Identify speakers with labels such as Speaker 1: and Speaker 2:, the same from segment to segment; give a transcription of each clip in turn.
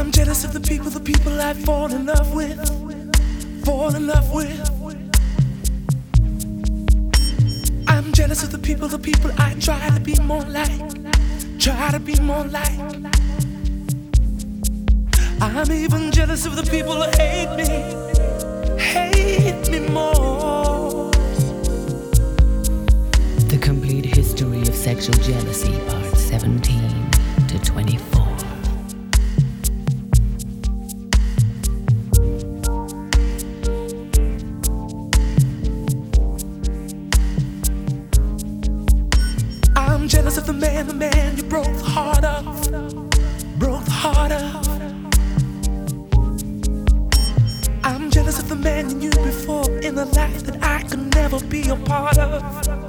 Speaker 1: I'm jealous of the people I fall in love with, fall in love with. I'm jealous of the people I try to be more like, try to be more like. I'm even jealous of the people who hate me more.
Speaker 2: The complete history of sexual jealousy, part 17 to 24.
Speaker 1: I'm jealous of the man you broke the heart of, broke the heart of. I'm jealous of the man you knew before in a life that I could never be a part of.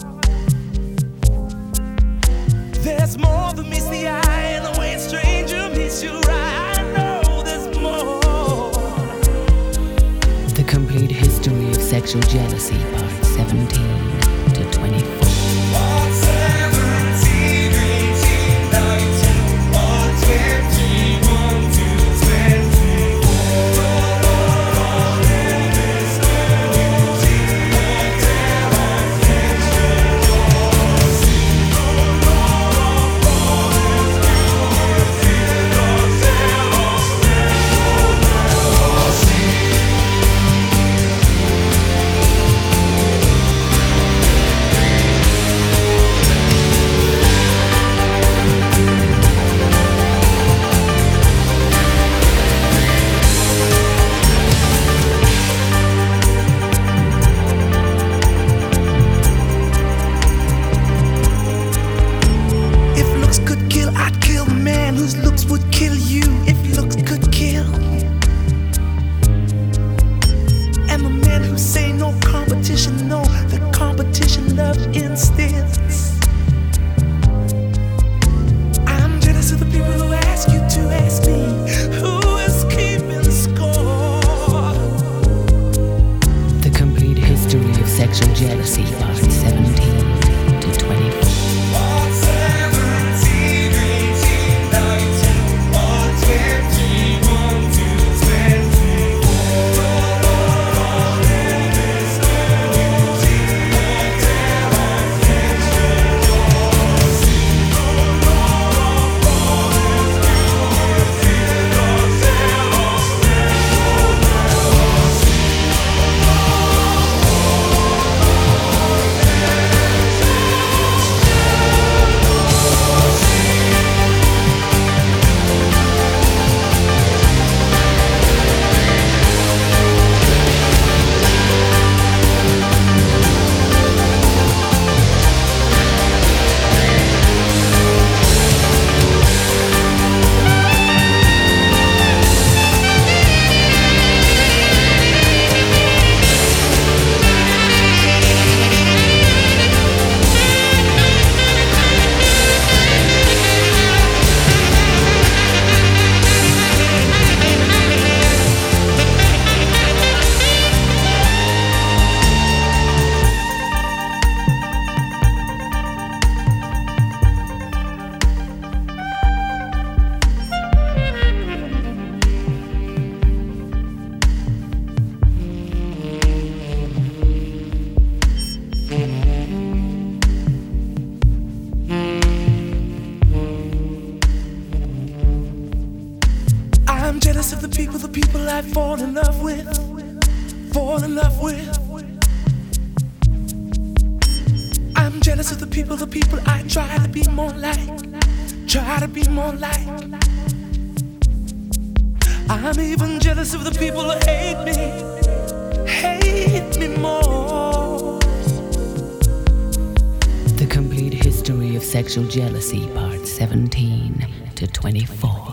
Speaker 1: There's more than meets the eye and the way a stranger meets you right. I know there's more.
Speaker 2: The complete history of sexual jealousy, part 17 to 24. Whose looks would kill you if looks could kill. And the men who say no competition know the competition love instils. I'm jealous of the people who ask you to ask me who is keeping score. The complete history of sexual jealousy, part 17 to 24. I'm jealous of the people I fall in love with, fall in love with. I'm jealous of the people I try to be more like, try to be more like. I'm even jealous of the people who hate me more. The complete history of sexual jealousy, part 17 to 24.